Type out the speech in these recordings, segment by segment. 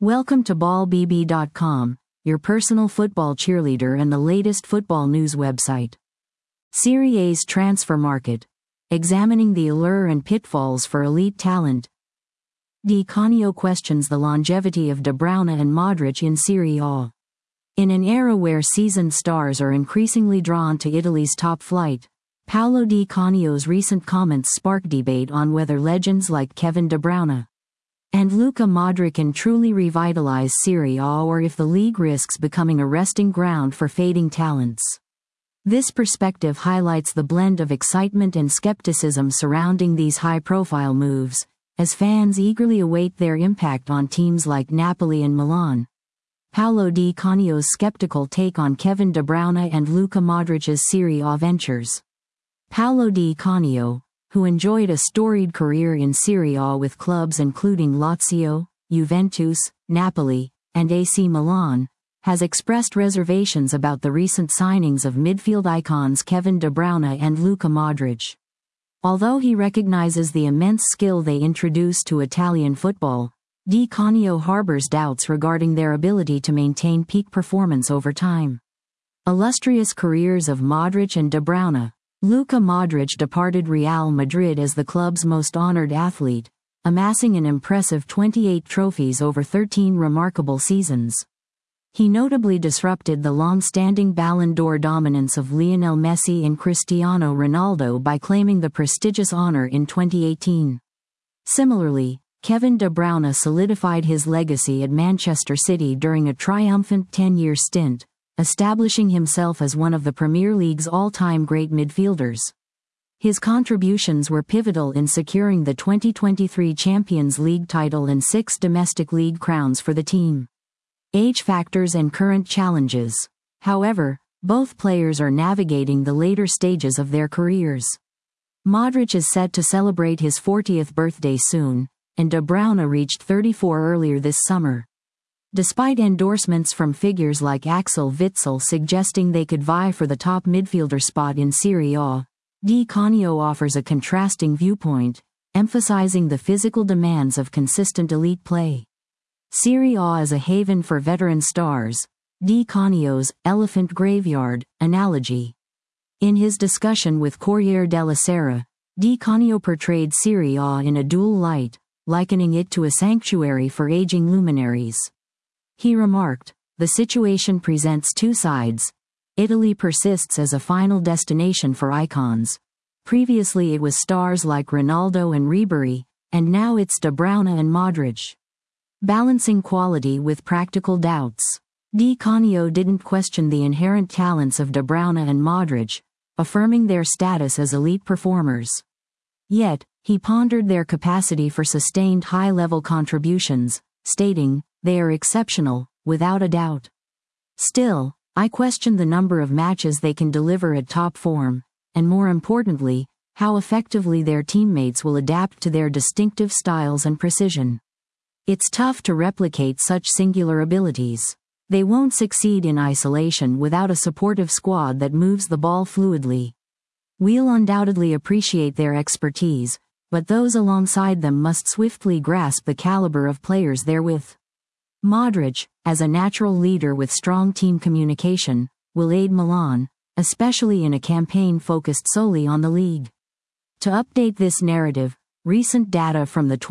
Welcome to ballbb.com, your personal football cheerleader and the latest football news website. Serie A's transfer market. Examining the allure and pitfalls for elite talent. Di Canio questions the longevity of De Bruyne and Modric in Serie A. In an era where seasoned stars are increasingly drawn to Italy's top flight, Paolo Di Canio's recent comments spark debate on whether legends like Kevin De Bruyne and Luka Modric can truly revitalize Serie A or if the league risks becoming a resting ground for fading talents. This perspective highlights the blend of excitement and skepticism surrounding these high-profile moves, as fans eagerly await their impact on teams like Napoli and Milan. Paolo Di Canio's skeptical take on Kevin De Bruyne and Luka Modric's Serie A ventures. Paolo Di Canio, who enjoyed a storied career in Serie A with clubs including Lazio, Juventus, Napoli, and AC Milan, has expressed reservations about the recent signings of midfield icons Kevin De Bruyne and Luka Modric. Although he recognizes the immense skill they introduce to Italian football, Di Canio harbors doubts regarding their ability to maintain peak performance over time. Illustrious careers of Modric and De Bruyne. Luka Modric departed Real Madrid as the club's most honored athlete, amassing an impressive 28 trophies over 13 remarkable seasons. He notably disrupted the long-standing Ballon d'Or dominance of Lionel Messi and Cristiano Ronaldo by claiming the prestigious honor in 2018. Similarly, Kevin De Bruyne solidified his legacy at Manchester City during a triumphant 10-year stint, establishing himself as one of the Premier League's all-time great midfielders. His contributions were pivotal in securing the 2023 Champions League title and 6 domestic league crowns for the team. Age factors and current challenges. However, both players are navigating the later stages of their careers. Modric is set to celebrate his 40th birthday soon, and De Bruyne reached 34 earlier this summer. Despite endorsements from figures like Axel Witsel suggesting they could vie for the top midfielder spot in Serie A, Di Canio offers a contrasting viewpoint, emphasizing the physical demands of consistent elite play. Serie A is a haven for veteran stars, Di Canio's elephant graveyard analogy. In his discussion with Corriere della Sera, Di Canio portrayed Serie A in a dual light, likening it to a sanctuary for aging luminaries. He remarked, "The situation presents two sides. Italy persists as a final destination for icons. Previously it was stars like Ronaldo and Ribery, and now it's De Bruyne and Modric." Balancing quality with practical doubts. Di Canio didn't question the inherent talents of De Bruyne and Modric, affirming their status as elite performers. Yet, he pondered their capacity for sustained high-level contributions, stating, "They are exceptional, without a doubt. Still, I question the number of matches they can deliver at top form, and more importantly, how effectively their teammates will adapt to their distinctive styles and precision. It's tough to replicate such singular abilities. They won't succeed in isolation without a supportive squad that moves the ball fluidly. We'll undoubtedly appreciate their expertise, but those alongside them must swiftly grasp the caliber of players they're with." Modric, as a natural leader with strong team communication, will aid Milan, especially in a campaign focused solely on the league. To update this narrative, recent data from the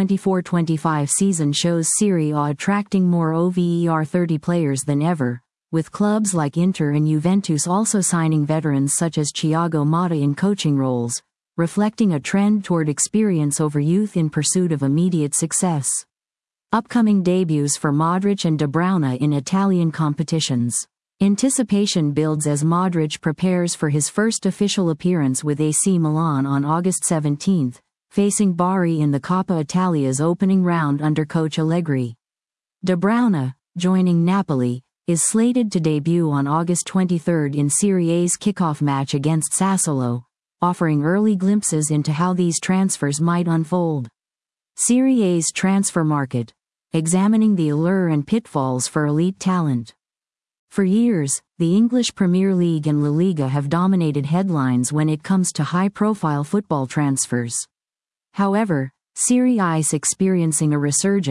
2024-25 season shows Serie A attracting more over 30 players than ever, with clubs like Inter and Juventus also signing veterans such as Thiago Motta in coaching roles, reflecting a trend toward experience over youth in pursuit of immediate success. Upcoming debuts for Modric and De Bruyne in Italian competitions. Anticipation builds as Modric prepares for his first official appearance with AC Milan on August 17, facing Bari in the Coppa Italia's opening round under coach Allegri. De Bruyne, joining Napoli, is slated to debut on August 23 in Serie A's kickoff match against Sassuolo, offering early glimpses into how these transfers might unfold. Serie A's transfer market. Examining the allure and pitfalls for elite talent. For years, the English Premier League and La Liga have dominated headlines when it comes to high-profile football transfers. However, Serie A is experiencing a resurgence,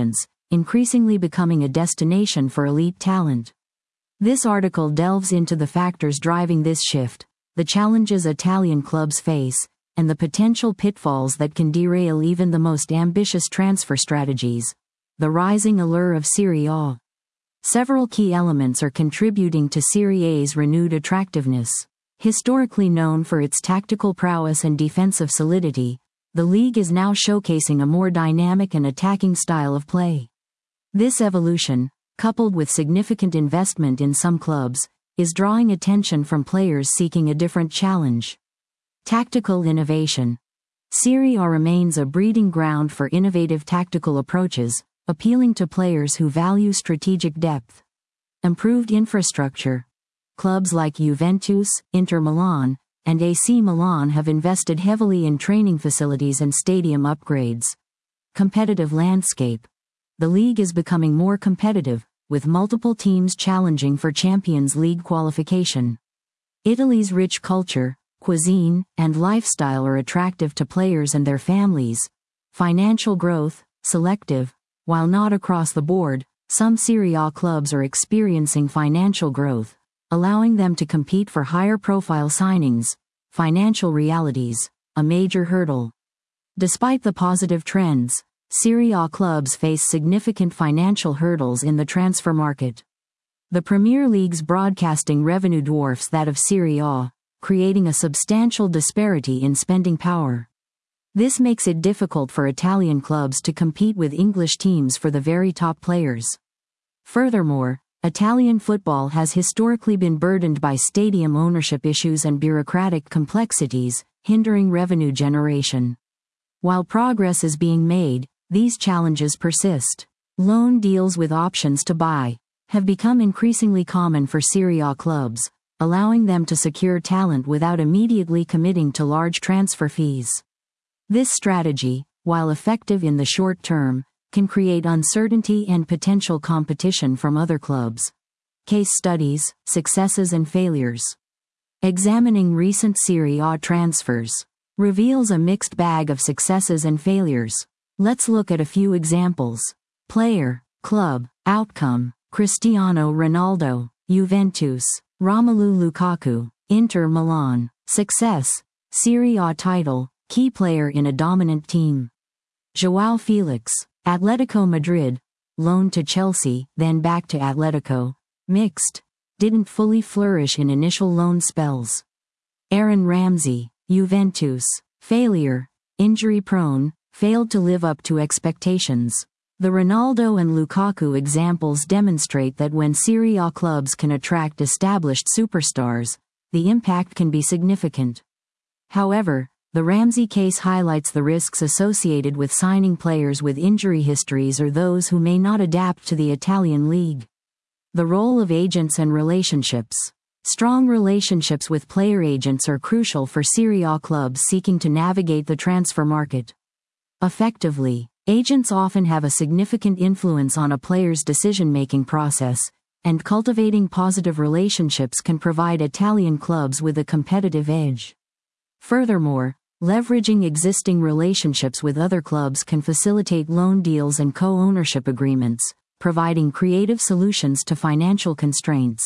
increasingly becoming a destination for elite talent. This article delves into the factors driving this shift, the challenges Italian clubs face, and the potential pitfalls that can derail even the most ambitious transfer strategies. The rising allure of Serie A. Several key elements are contributing to Serie A's renewed attractiveness. Historically known for its tactical prowess and defensive solidity, the league is now showcasing a more dynamic and attacking style of play. This evolution, coupled with significant investment in some clubs, is drawing attention from players seeking a different challenge. Tactical innovation. Serie A remains a breeding ground for innovative tactical approaches, appealing to players who value strategic depth. Improved infrastructure. Clubs like Juventus, Inter Milan, and AC Milan have invested heavily in training facilities and stadium upgrades. Competitive landscape. The league is becoming more competitive, with multiple teams challenging for Champions League qualification. Italy's rich culture, cuisine, and lifestyle are attractive to players and their families. Financial growth, selective. While not across the board, some Serie A clubs are experiencing financial growth, allowing them to compete for higher profile signings. Financial realities, a major hurdle. Despite the positive trends, Serie A clubs face significant financial hurdles in the transfer market. The Premier League's broadcasting revenue dwarfs that of Serie A, creating a substantial disparity in spending power. This makes it difficult for Italian clubs to compete with English teams for the very top players. Furthermore, Italian football has historically been burdened by stadium ownership issues and bureaucratic complexities, hindering revenue generation. While progress is being made, these challenges persist. Loan deals with options to buy have become increasingly common for Serie A clubs, allowing them to secure talent without immediately committing to large transfer fees. This strategy, while effective in the short term, can create uncertainty and potential competition from other clubs. Case studies, successes and failures. Examining recent Serie A transfers reveals a mixed bag of successes and failures. Let's look at a few examples. Player, club, outcome: Cristiano Ronaldo, Juventus; Romelu Lukaku, Inter Milan. Success: Serie A title, key player in a dominant team. João Felix, Atletico Madrid, loaned to Chelsea, then back to Atletico. Mixed, didn't fully flourish in initial loan spells. Aaron Ramsey, Juventus, failure, injury-prone, failed to live up to expectations. The Ronaldo and Lukaku examples demonstrate that when Serie A clubs can attract established superstars, the impact can be significant. However, the Ramsey case highlights the risks associated with signing players with injury histories or those who may not adapt to the Italian league. The role of agents and relationships. Strong relationships with player agents are crucial for Serie A clubs seeking to navigate the transfer market effectively. Agents often have a significant influence on a player's decision-making process, and cultivating positive relationships can provide Italian clubs with a competitive edge. Furthermore, leveraging existing relationships with other clubs can facilitate loan deals and co-ownership agreements, providing creative solutions to financial constraints.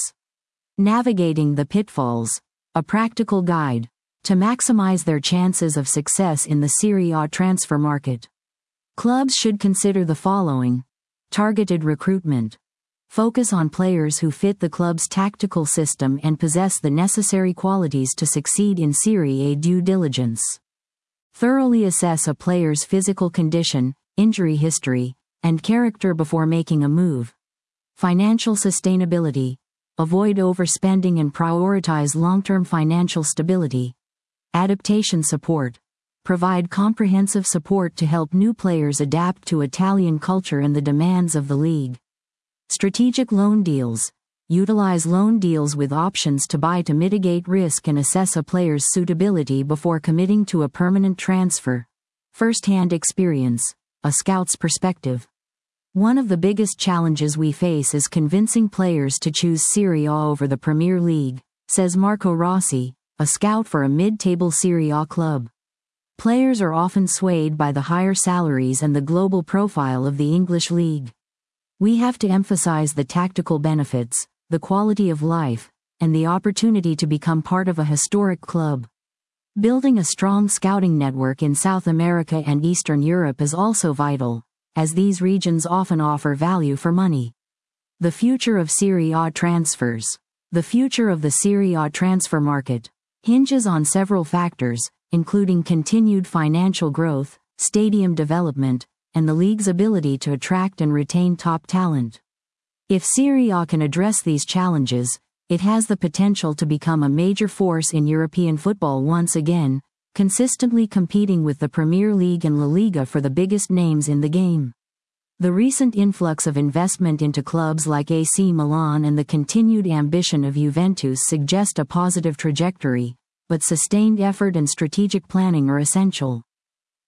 Navigating the pitfalls, a practical guide to maximize their chances of success in the Serie A transfer market. Clubs should consider the following: targeted recruitment. Focus on players who fit the club's tactical system and possess the necessary qualities to succeed in Serie A due diligence. Thoroughly assess a player's physical condition, injury history, and character before making a move. Financial sustainability. Avoid overspending and prioritize long-term financial stability. Adaptation support. Provide comprehensive support to help new players adapt to Italian culture and the demands of the league. Strategic loan deals. Utilize loan deals with options to buy to mitigate risk and assess a player's suitability before committing to a permanent transfer. First-hand experience, a scout's perspective. One of the biggest challenges we face is convincing players to choose Serie A over the Premier League, says Marco Rossi, a scout for a mid-table Serie A club. Players are often swayed by the higher salaries and the global profile of the English league. We have to emphasize the tactical benefits, the quality of life, and the opportunity to become part of a historic club. Building a strong scouting network in South America and Eastern Europe is also vital, as these regions often offer value for money. The future of Serie A transfers. The future of the Serie A transfer market hinges on several factors, including continued financial growth, stadium development, and the league's ability to attract and retain top talent. If Serie A can address these challenges, it has the potential to become a major force in European football once again, consistently competing with the Premier League and La Liga for the biggest names in the game. The recent influx of investment into clubs like AC Milan and the continued ambition of Juventus suggest a positive trajectory, but sustained effort and strategic planning are essential.